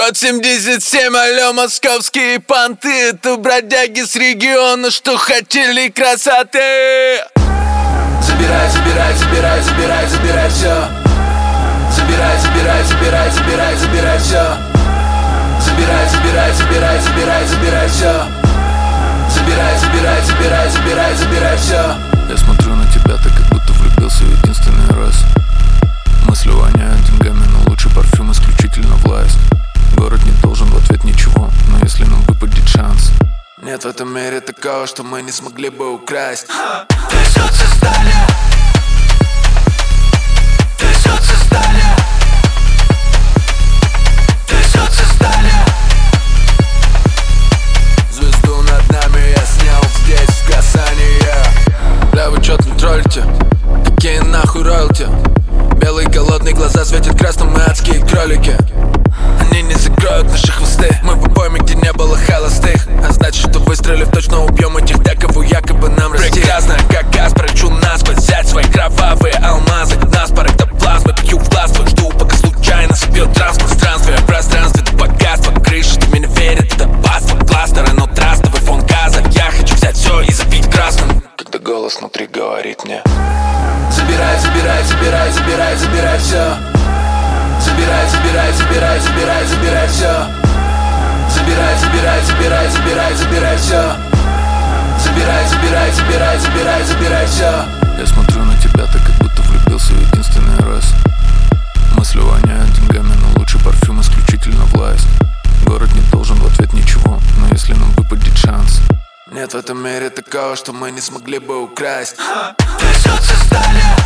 Код 77, алло, московские понты. Это бродяги с региона, что хотели красоты. Забирай, забирай, забирай, забирай, забирай все. Забирай, забирай, забирай, забирай, забирай все. Забирай, забирай, забирай, забирай, забирай все. Забирай, забирай, забирай, забирай, забирай все. Я смотрю на тебя, ты как будто влюбился в единственный раз. Мысли воняют деньгами, но лучший парфюм исключительно власть. Город не должен в ответ ничего, но если нам выпадет шанс, нет в этом мире такого, что мы не смогли бы украсть. Трясется стали, трясется стали, трясется стали. Звезду над нами я снял здесь в касании. Бля, вы чё там троллите? Какие нахуй роялти? Белые голодные глаза светят красным, мы адские кролики. Они не закроют наши хвосты. Мы в обойме, где не было холостых. А значит, что выстрелив, точно убьем этих, до кого якобы нам расти. Прекрасно, как газ, прочу насквозь, взять свои кровавые алмазы. Нас пар эктоплазмы, пью в гластвую, жду, пока случайно собьет транспорт. Странствие в пространстве, это богатство. Крыша, в меня верит, это паства. Кластеры, но трастовый фон газа. Я хочу взять все и забить красным. Когда голос внутри говорит мне: забирай, забирай, забирай, забирай, забирай все. Забирай, забирай, забирай, забирай, забирай все. Забирай, забирай, забирай, забирай, забирай все. Забирай, забирай, забирай, забирай, забирай все. Я смотрю на тебя, ты как будто влюбился в единственный раз. Мысли воняют деньгами, но лучший парфюм исключительно власть. Город не должен в ответ ничего, но если нам выпадет шанс, нет в этом мире такого, что мы не смогли бы украсть. Трясется стали.